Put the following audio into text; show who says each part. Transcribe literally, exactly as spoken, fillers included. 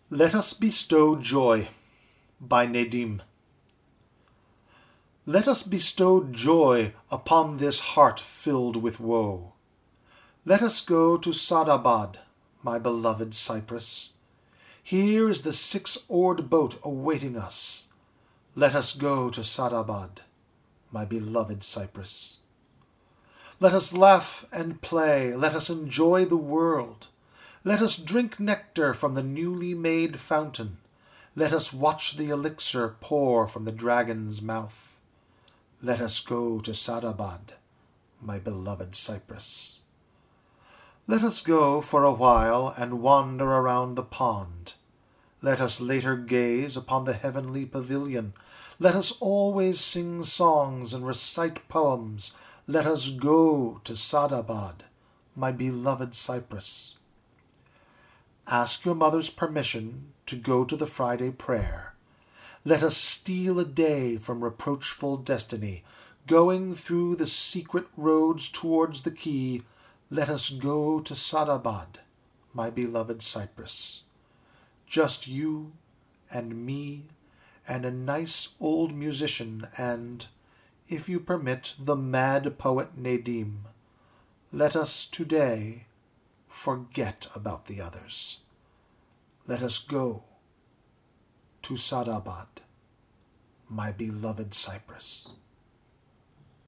Speaker 1: Let Us Bestow Joy by Nedim. Let us bestow joy upon this heart filled with woe. Let us go to Sadabad, my beloved Cyprus. Here is the six-oared boat awaiting us. Let us go to Sadabad, my beloved Cyprus. Let us laugh and play, let us enjoy the world. Let us drink nectar from the newly made fountain. Let us watch the elixir pour from the dragon's mouth. Let us go to Sadabad, my beloved Cyprus. Let us go for a while and wander around the pond. Let us later gaze upon the heavenly pavilion. Let us always sing songs and recite poems. Let us go to Sadabad, my beloved Cyprus. Ask your mother's permission to go to the Friday prayer. Let us steal a day from reproachful destiny. Going through the secret roads towards the quay, let us go to Sadabad, my beloved Cyprus. Just you and me and a nice old musician and, if you permit, the mad poet Nedim. Let us today forget about the others. Let us go to Sadabad, my beloved Cyprus.